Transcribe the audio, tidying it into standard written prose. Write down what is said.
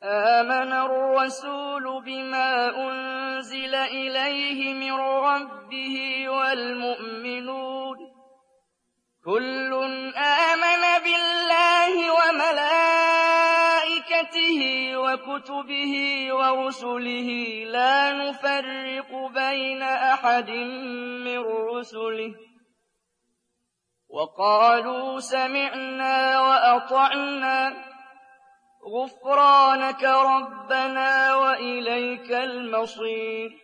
آمن الرسول بما أنزل إليه من ربه والمؤمنون كل آمن بالله وملائكته وكتبه ورسله لا نفرق بين أحد من رسله وقالوا سمعنا وأطعنا غفرانك ربنا وإليك المصير